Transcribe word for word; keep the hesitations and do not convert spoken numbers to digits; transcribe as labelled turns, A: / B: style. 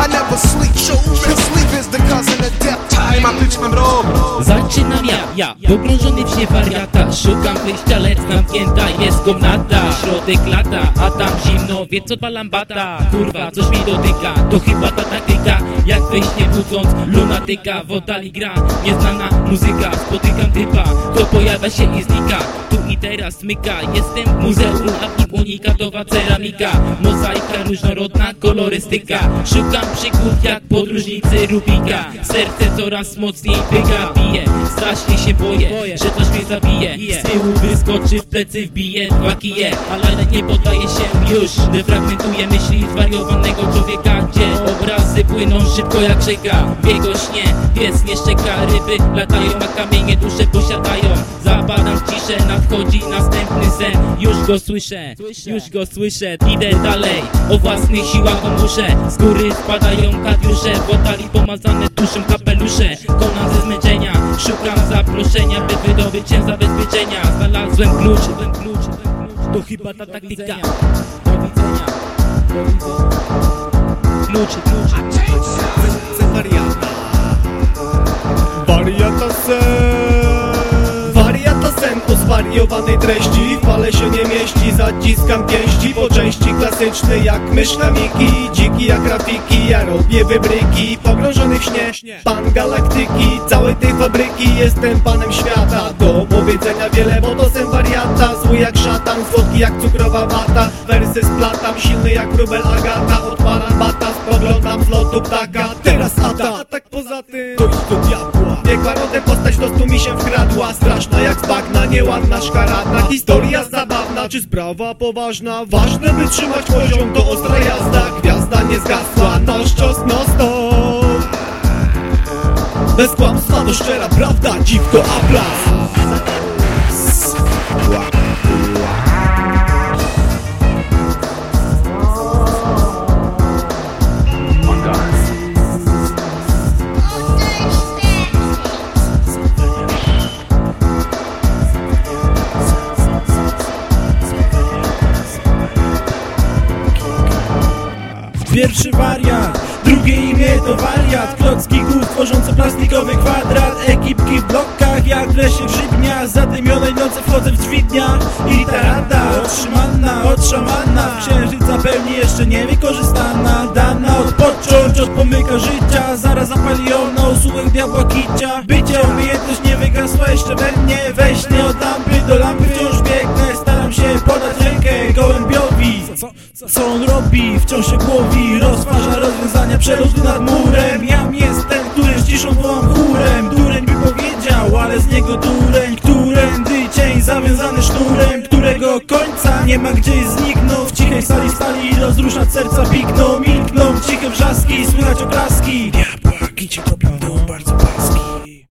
A: I never sleep, cause sleep is the cousin of death. Time I pitch mam rob.
B: Zaczynam ja, ja, pogrążony w śnie wariata. Szukam wyjścia, lecz zamknięta jest komnata. Środek lata, a tam zimno, wie co palam bata. Kurwa, coś mi dotyka, to chyba ta taktyka. Jak wejść nie budząc, lunatyka. W oddali gra, nieznana muzyka. Spotykam typa, to pojawia się i znika. Tu i teraz smyka, jestem w muzeum, a w nim unikatowa ceramika. Mozaika, różnorodna kolorystyka. Szukam przygód jak podróżnicy Rubika. Serce coraz mocniej pyka, bije. Strasznie się boję, że coś mnie zabije. Z tyłu wyskoczy, w plecy wbije dwa kije. Ale nie poddaje się już. Defragmentuje myśli zwariowanego człowieka, gdzie obrazy płyną szybko jak rzeka. W jego śnie pies nie szczeka, ryby latają, a kamienie dusze posiadają. Zapadam w ciszę, nadchodzi następny sen. Już go słyszę, już go słyszę. Idę dalej, o własnych siłach muszę. Z góry spadają kadiusze, w oddali pomazane tuszem kapelusze. Konam ze zmęczenia, szukam zaproszenia, by wydobyć się zabezpieczenia. Znalazłem klucz, ten klucz, to chyba ta taktyka. Do widzenia, do widzenia. Klucz, klucz.
C: Sen wariata. Wariata sen. Wariata sen o zwariowanej treści. W pale się nie mieści, zaciskam pięści. Po części klasyczny jak mysz na miki. Dziki jak grafiki, ja robię wybryki. Pogrążony w śnie, pan galaktyki. Całej tej fabryki, jestem panem świata. Do powiedzenia wiele, bo to sen wariata. Zły jak szatan, słodki jak cukrowa wata. Wersy splatam, silny jak wróbel Agata. Odpalam bata, spoglądam z lotu ptaka. Teraz atak, atak poza tym to idź do diabła. Biegła rodem postać, do stu mi się wkradła. Straszna jak z bagna, nieładna, szkaradna. Historia zabawna, czy sprawa poważna? Ważne by trzymać poziom, to ostra jazda. Gwiazda nie zgasła, no szczos, no stop. Bez kłamstwa to szczera prawda, dziwko aplas.
D: Pierwszy wariat, drugie imię to wariat. Klocki głów tworzące plastikowy kwadrat. Ekipki w blokach jak w lesie grzybnia. Zadymionej nocy wchodzę w dźwignia. I ta rada otrzymana od szamana. Księżyca pełni jeszcze niewykorzystana. Dana odpocząć od pomyka życia. Zaraz zapaliona usługę diabła kicia. Bycie umiejętność nie wygasła jeszcze we mnie. Weź nie od lampy do lampy wciąż biegnę. Staram się podać rękę gołębiowi. Co, co, co on robi? Wciąż się głowi. Rozważa rozwiązania przelotu nad murem. Jam jest ten, który z ciszą wołam chórem. Dureń by powiedział, ale z niego dureń. Którędy cień zawiązany sznurem, którego końca nie ma gdzieś zniknął. W cichej sali stali rozruszać serca pikną. Milkną